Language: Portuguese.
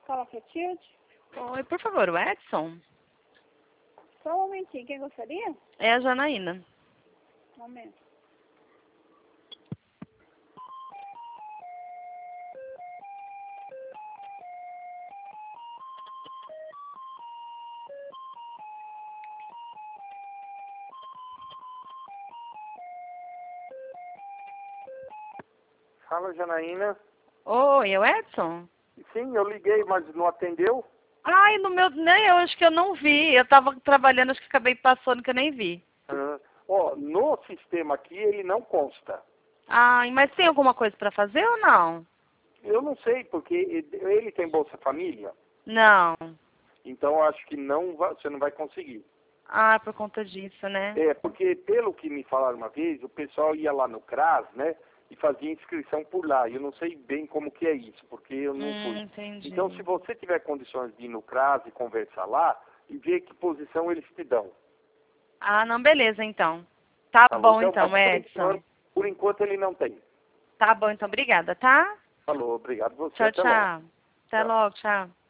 Fala, Clotilde. Oi, por favor, o Edson? Só um momentinho, quem gostaria? É a Janaína. Um momento. Fala, Janaína. Oi, é o Edson? Sim, eu liguei, mas não atendeu. Ai, no meu... Nem eu acho que eu não vi. Eu tava trabalhando, acho que acabei passando que eu nem vi. No sistema aqui ele não consta. Ai, mas tem alguma coisa pra fazer ou não? Eu não sei, porque ele tem Bolsa Família. Não. Então eu acho que você não vai conseguir. Ah, por conta disso, né? Porque pelo que me falaram uma vez, o pessoal ia lá no CRAS, né? E fazia inscrição por lá. Eu não sei bem como que é isso, porque eu não fui. Entendi. Então, se você tiver condições de ir no CRAS e conversar lá, e ver que posição eles te dão. Ah, não, beleza, então. Tá bom, então, mas Edson. por enquanto ele não tem. Tá bom, então, obrigada, tá? Falou, obrigado você. Tchau, Até logo. tchau. Até Tchau. logo, tchau.